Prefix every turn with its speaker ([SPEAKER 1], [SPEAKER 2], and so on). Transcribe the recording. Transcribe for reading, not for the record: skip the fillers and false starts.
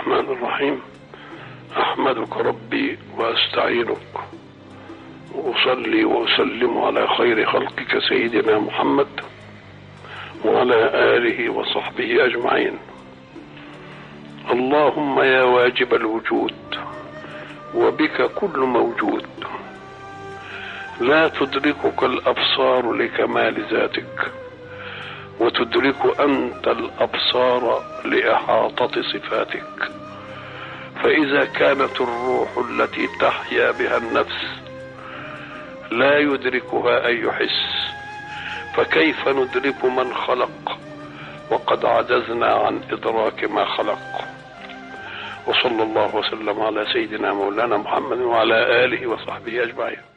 [SPEAKER 1] الرحمن الرحيم. أحمدك ربي وأستعينك وأصلي وأسلم على خير خلقك سيدنا محمد وعلى آله وصحبه أجمعين. اللهم يا واجب الوجود وبك كل موجود، لا تدركك الأبصار لكمال ذاتك، وتدرك أنت الأبصار لإحاطة صفاتك. فإذا كانت الروح التي تحيا بها النفس لا يدركها أي حس، فكيف ندرك من خلق وقد عجزنا عن إدراك ما خلق؟ وصلى الله وسلم على سيدنا مولانا محمد وعلى آله وصحبه أجمعين.